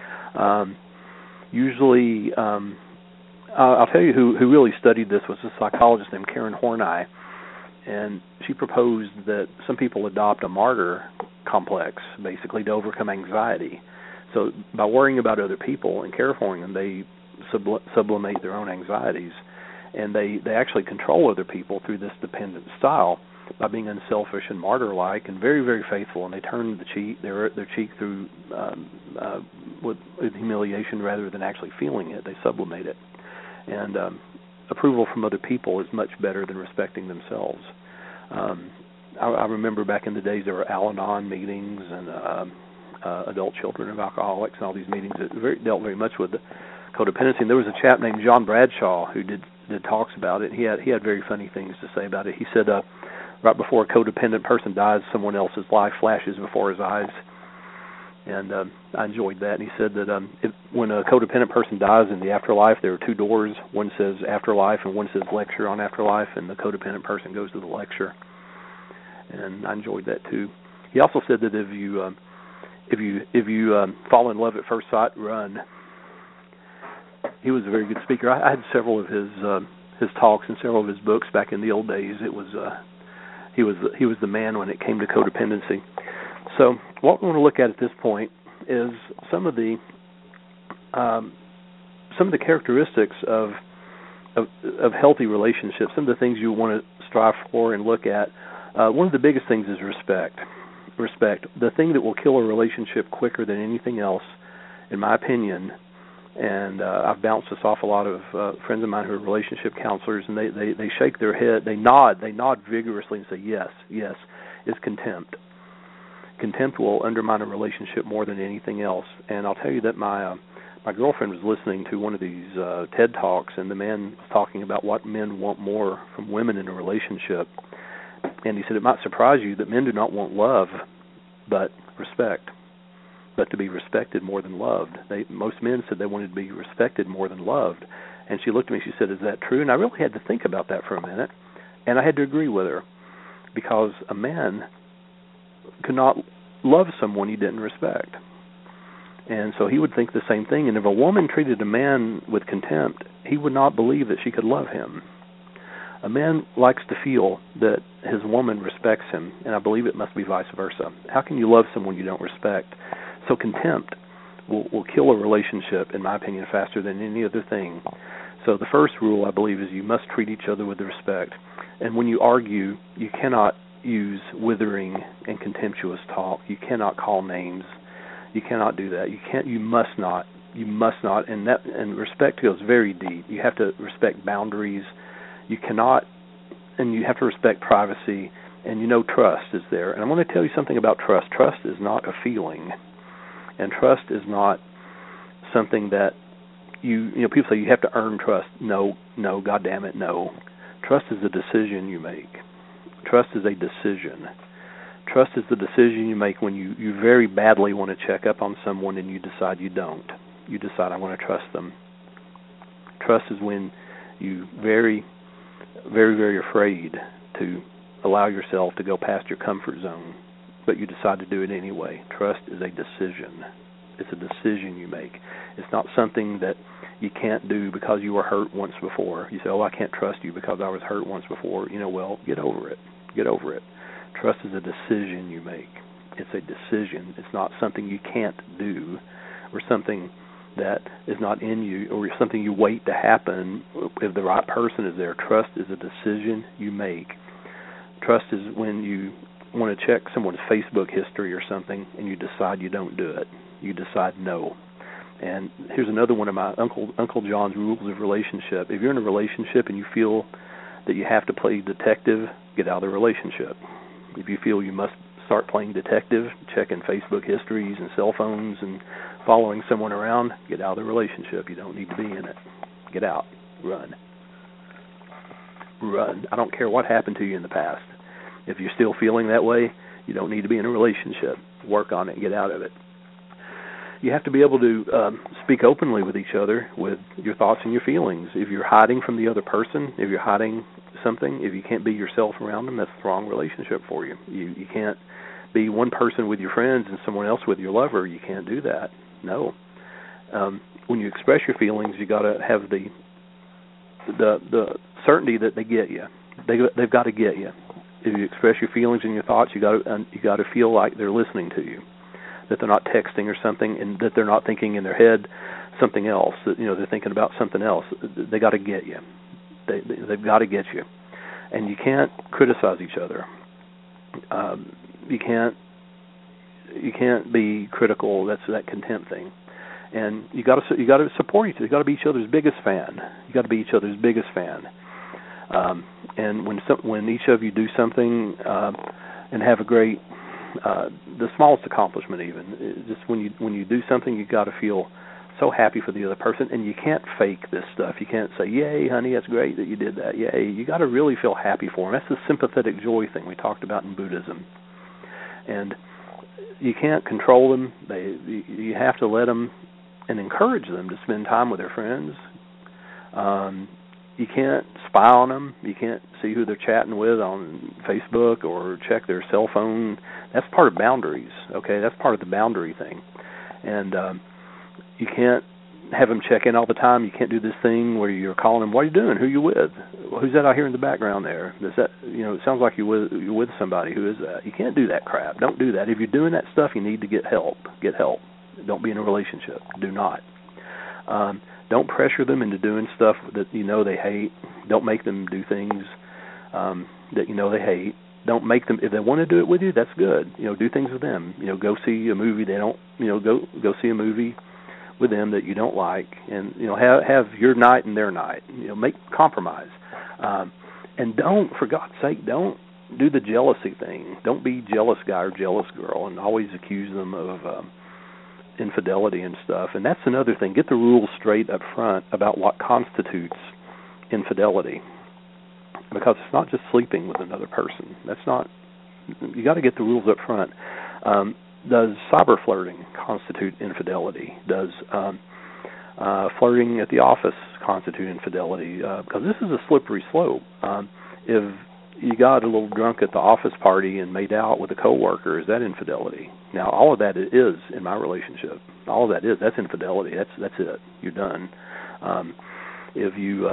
Usually, I'll tell you who really studied this was a psychologist named Karen Horney, and she proposed that some people adopt a martyr complex, basically, to overcome anxiety. So by worrying about other people and care for them, they sublimate their own anxieties, and they actually control other people through this dependent style by being unselfish and martyr-like and very, very faithful, and they turn their cheek through with humiliation rather than actually feeling it. They sublimate it. And approval from other people is much better than respecting themselves. I remember back in the days there were Al-Anon meetings and adult children of alcoholics and all these meetings that dealt very much with the codependency. And there was a chap named John Bradshaw who did talks about it. He had very funny things to say about it. He said right before a codependent person dies, someone else's life flashes before his eyes. And I enjoyed that. And he said that when a codependent person dies in the afterlife, there are two doors. One says afterlife and one says lecture on afterlife, and the codependent person goes to the lecture. And I enjoyed that too. He also said that if you fall in love at first sight, run. He was a very good speaker. I had several of his talks and several of his books back in the old days. It was he was the man when it came to codependency. So what we want to look at this point is some of the characteristics of healthy relationships, some of the things you want to strive for and look at. One of the biggest things is respect. Respect. The thing that will kill a relationship quicker than anything else, in my opinion, and I've bounced this off a lot of friends of mine who are relationship counselors, and they shake their head, they nod vigorously and say yes, is contempt. Contempt will undermine a relationship more than anything else. And I'll tell you that my girlfriend was listening to one of these TED Talks, and the man was talking about what men want more from women in a relationship. And he said, it might surprise you that men do not want love, but respect, but to be respected more than loved. Most men said they wanted to be respected more than loved. And she looked at me, she said, is that true? And I really had to think about that for a minute, and I had to agree with her, because a man could not love someone he didn't respect. And so he would think the same thing. And if a woman treated a man with contempt, he would not believe that she could love him. A man likes to feel that his woman respects him, and I believe it must be vice versa. How can you love someone you don't respect? So contempt will kill a relationship, in my opinion, faster than any other thing. So the first rule, I believe, is you must treat each other with respect. And when you argue, you cannot use withering and contemptuous talk. You cannot call names. You cannot do that. You must not, and respect goes very deep. You have to respect boundaries. You cannot and you have to respect privacy, and trust is there. And I want to tell you something about trust. Trust is not a feeling, and trust is not something that people say you have to earn trust. No, God damn it, no. Trust is a decision you make. Trust is a decision. Trust is the decision you make when you very badly want to check up on someone and you decide you don't. You decide, I want to trust them. Trust is when you very, very, very afraid to allow yourself to go past your comfort zone, but you decide to do it anyway. Trust is a decision. It's a decision you make. It's not something that you can't do because you were hurt once before. You say, I can't trust you because I was hurt once before. Well, get over it. Get over it. Trust is a decision you make. It's a decision. It's not something you can't do or something that is not in you or something you wait to happen if the right person is there. Trust is a decision you make. Trust is when you want to check someone's Facebook history or something and you decide you don't do it. You decide no. And here's another one of my Uncle John's rules of relationship. If you're in a relationship and you feel that you have to play detective, get out of the relationship. If you feel you must start playing detective, checking Facebook histories and cell phones and following someone around, get out of the relationship. You don't need to be in it. Get out. Run. Run. I don't care what happened to you in the past. If you're still feeling that way, you don't need to be in a relationship. Work on it. Get out of it. You have to be able to speak openly with each other with your thoughts and your feelings. If you're hiding from the other person, if you're hiding something, if you can't be yourself around them, that's the wrong relationship for you. You can't be one person with your friends and someone else with your lover. You can't do that. No. When you express your feelings, you got to have the certainty that they get you. They've got to get you. If you express your feelings and your thoughts, you got to feel like they're listening to you, that they're not texting or something, and that they're not thinking in their head something else. That they're thinking about something else. They got to get you. They've got to get you, and you can't criticize each other. You can't be critical. That's that contempt thing, and you got to support each other. You got to be each other's biggest fan. You got to be each other's biggest fan. And when each of you do something and have a great the smallest accomplishment, even just when you do something, you got to feel so happy for the other person, and you can't fake this stuff. You can't say, "Yay, honey, that's great that you did that." Yay! You got to really feel happy for them. That's the sympathetic joy thing we talked about in Buddhism, and you can't control them. You have to let them and encourage them to spend time with their friends. You can't spy on them. You can't see who they're chatting with on Facebook or check their cell phone. That's part of boundaries, okay? That's part of the boundary thing. And you can't have them check in all the time. You can't do this thing where you're calling them, "What are you doing? Who are you with? Who's that I hear in the background there? Does that, it sounds like you're with somebody. Who is that?" You can't do that crap. Don't do that. If you're doing that stuff, you need to get help. Get help. Don't be in a relationship. Do not. Don't pressure them into doing stuff that they hate. Don't make them do things that they hate. Don't make them, if they want to do it with you, that's good. Do things with them. Go see a movie they don't. Go see a movie with them that you don't like, and have your night and their night. Make compromise, and don't, for God's sake, don't do the jealousy thing. Don't be jealous guy or jealous girl, and always accuse them of infidelity and stuff. And that's another thing. Get the rules straight up front about what constitutes infidelity, because it's not just sleeping with another person. That's not. You got to get the rules up front. Does cyber flirting constitute infidelity? Does flirting at the office constitute infidelity? Because this is a slippery slope. If you got a little drunk at the office party and made out with a coworker, is that infidelity? Now, all of that is in my relationship. All of that's infidelity. That's it. You're done. If you,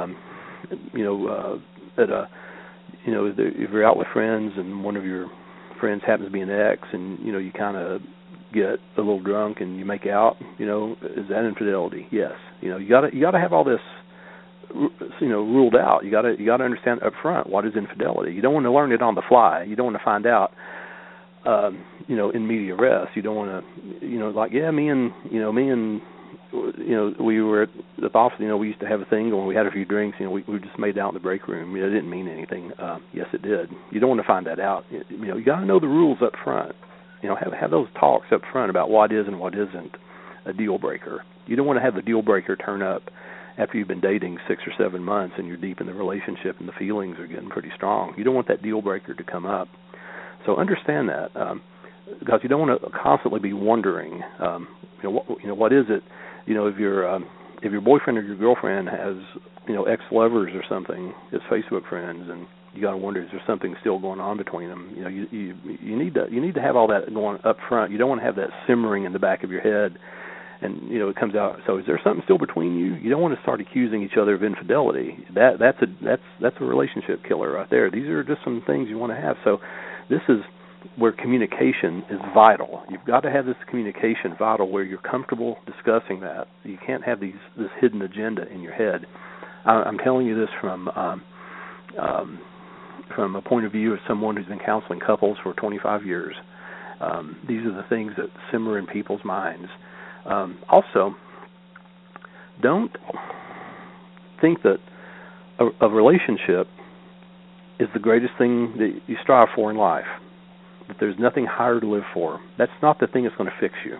at a, if you're out with friends and one of your friends happens to be an ex, and you kind of get a little drunk and you make out, is that infidelity? Yes. You got to have all this, ruled out. You got to understand up front what is infidelity. You don't want to learn it on the fly. You don't want to find out, in media res. You don't want to, me and we were at the office. We used to have a thing when we had a few drinks. We just made out in the break room. It didn't mean anything. Yes, it did. You don't want to find that out. You got to know the rules up front. Have those talks up front about what is and what isn't a deal breaker. You don't want to have the deal breaker turn up after you've been dating 6 or 7 months and you're deep in the relationship and the feelings are getting pretty strong. You don't want that deal breaker to come up. So understand that, because you don't want to constantly be wondering, what is it? If your boyfriend or your girlfriend has, ex-lovers or something as Facebook friends, and you got to wonder, is there something still going on between them? You need to have all that going up front. You don't want to have that simmering in the back of your head, and it comes out. So, is there something still between you? You don't want to start accusing each other of infidelity. That's a relationship killer right there. These are just some things you want to have. So, this is where communication is vital. You've got to have this communication vital where you're comfortable discussing that. You can't have this hidden agenda in your head. I'm telling you this from a point of view of someone who's been counseling couples for 25 years. These are the things that simmer in people's minds. Also, don't think that a relationship is the greatest thing that you strive for in life, that there's nothing higher to live for. That's not the thing that's going to fix you.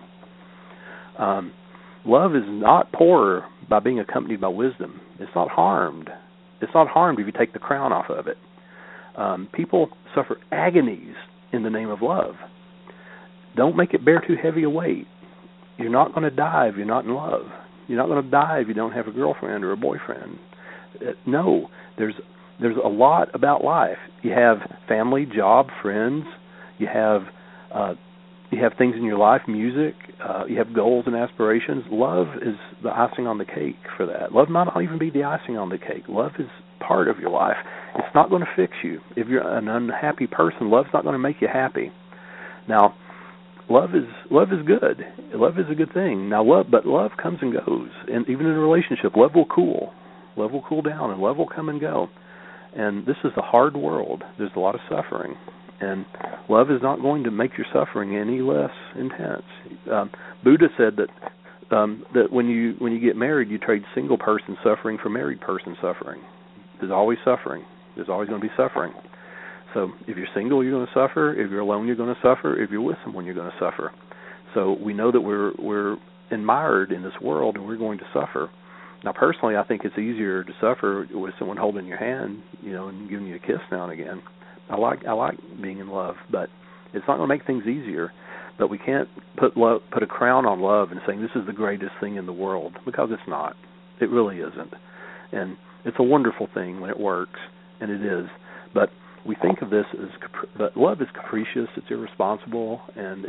Love is not poor by being accompanied by wisdom. It's not harmed. It's not harmed if you take the crown off of it. People suffer agonies in the name of love. Don't make it bear too heavy a weight. You're not going to die if you're not in love. You're not going to die if you don't have a girlfriend or a boyfriend. No, there's a lot about life. You have family, job, friends. You have things in your life, music. You have goals and aspirations. Love is the icing on the cake for that. Love might not even be the icing on the cake. Love is part of your life. It's not going to fix you. If you're an unhappy person, love's not going to make you happy. Now, love is good. Love is a good thing. Now, love comes and goes, and even in a relationship, love will cool. Love will cool down, and love will come and go. And this is a hard world. There's a lot of suffering, and love is not going to make your suffering any less intense. Buddha said that when you get married, you trade single person suffering for married person suffering. There's always suffering. There's always going to be suffering. So if you're single, you're going to suffer. If you're alone, you're going to suffer. If you're with someone, you're going to suffer. So we know that we're admired in this world, and we're going to suffer. Now, personally, I think it's easier to suffer with someone holding your hand, and giving you a kiss now and again. I like being in love, but it's not going to make things easier. But we can't put a crown on love and saying this is the greatest thing in the world, because it's not. It really isn't. And it's a wonderful thing when it works, and it is. But we think of this but love is capricious, it's irresponsible, and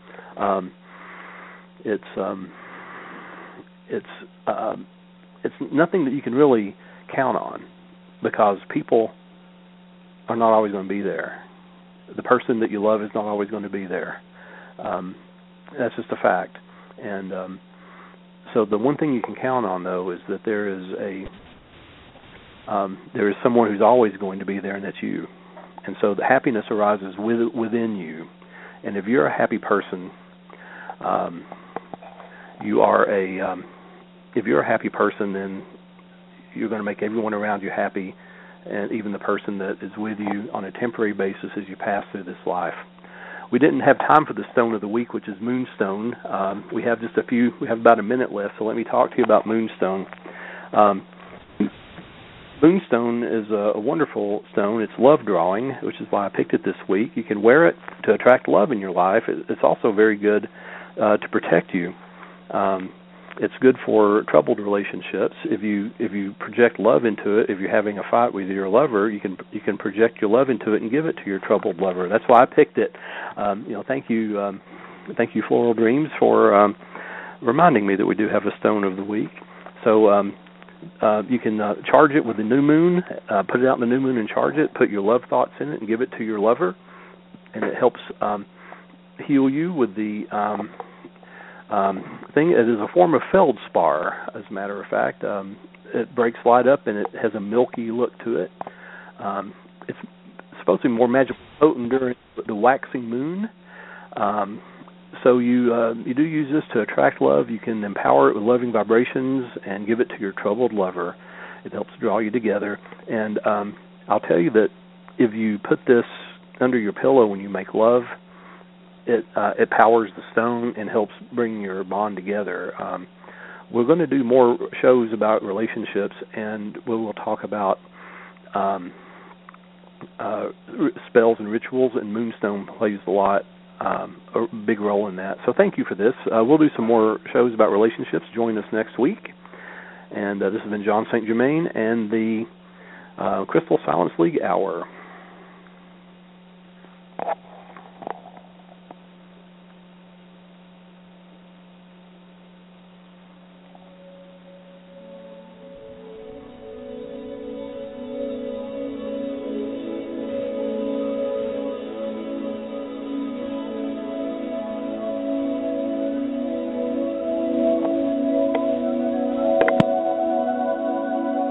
it's nothing that you can really count on, because people are not always going to be there. The person that you love is not always going to be there. That's just a fact. And so the one thing you can count on, though, is that there is someone who's always going to be there, and that's you. And so the happiness arises within you. And if you're a happy person, if you're a happy person, then you're going to make everyone around you happy, and even the person that is with you on a temporary basis as you pass through this life. We didn't have time for the stone of the week, which is moonstone. We have about a minute left, so let me talk to you about moonstone. Moonstone is a wonderful stone. It's love drawing, which is why I picked it this week. You can wear it to attract love in your life. It's also very good to protect you. It's good for troubled relationships. If you project love into it, if you're having a fight with your lover, you can project your love into it and give it to your troubled lover. That's why I picked it. Thank you, Floral Dreams, for reminding me that we do have a stone of the week. So you can charge it with the new moon, put it out in the new moon and charge it, put your love thoughts in it and give it to your lover, and it helps heal you with the thing. It is a form of feldspar, as a matter of fact. It breaks light up, and it has a milky look to it. It's supposed to be more magical potent during the waxing moon. So you do use this to attract love. You can empower it with loving vibrations and give it to your troubled lover. It helps draw you together. And I'll tell you that if you put this under your pillow when you make love, it powers the stone and helps bring your bond together. We're going to do more shows about relationships, and we will talk about spells and rituals, and Moonstone plays a big role in that. So thank you for this. We'll do some more shows about relationships. Join us next week. And this has been John St. Germain and the Crystal Silence League Hour.